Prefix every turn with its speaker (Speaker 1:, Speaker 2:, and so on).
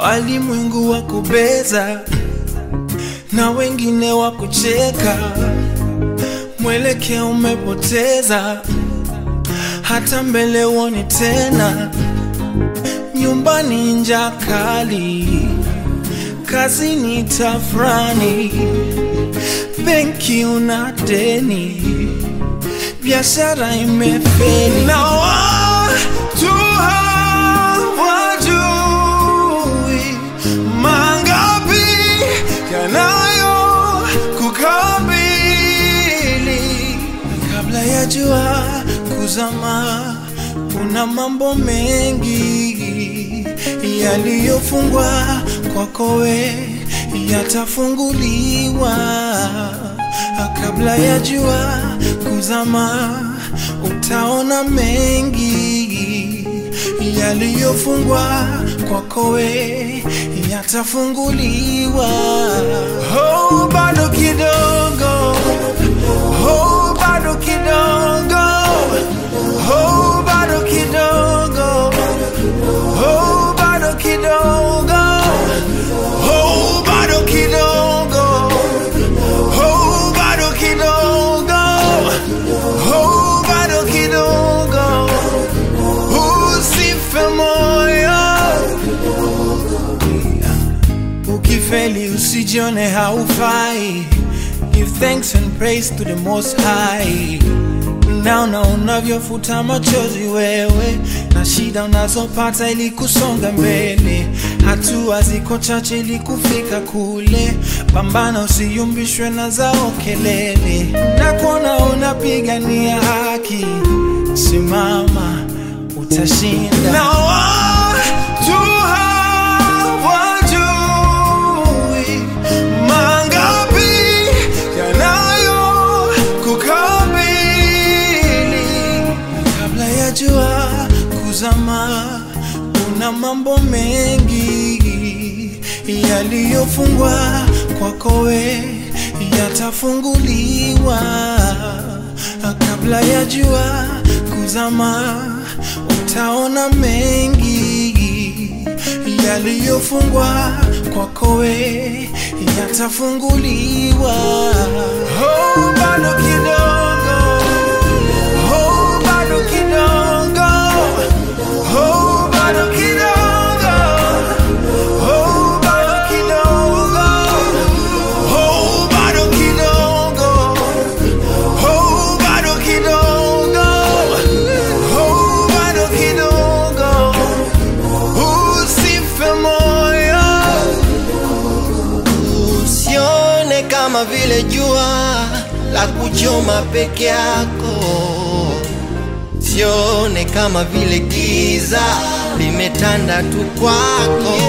Speaker 1: walimwengu wakubeza na wengine wakucheka, mwelekeo umepoteza, hata mbele uone tena. Nyumbani njaa kali, kazini tafrani, benki una deni, biashara imefeli. Na watu hawajui mangapi yanayo kukabili. Kabla ya jua kuzama, kuna mambo mengi yaliyofungwa kwako we yatafunguliwa. Kabla ya jua kuzama, utaona mengi yaliyofungwa kwako we yatafunguliwa. Oh, bado kidogo, oh, bado kidogo, oh, bado kidogo, oh, bado kidogo, oh, bado kidogo, oh, bado kidogo, oh, bado kidogo, usife moyo. Ukifeli usijione haufai, give thanks and praise to the Most High. Naona unavyofuta machozi wewe, na shida unazopata ili kusonga mbele. Hatua ziko chache ili kufika kule, pambana usiyumbishwe na zao kelele. Na kuona unapigania haki, simama utashinda. Na watu hawajui mangapi yanayo kukabili. Kabla ya jua kuzama, kuna mambo mengi yaliyofungwa kwako we yatafunguliwa. Kabla ya jua kuzama, utaona mengi yaliyofungwa kwako we yatafunguliwa. Oh, bado kidogo, oh, bado kidogo, oh, bado kidogo, oh, bado kidogo, oh, bado kidogo, oh, bado kidogo, oh, bado kidogo, usife moyo.
Speaker 2: Usione kama vile jua la kuchoma peke yako, sione kama vile giza limetanda tu kwako.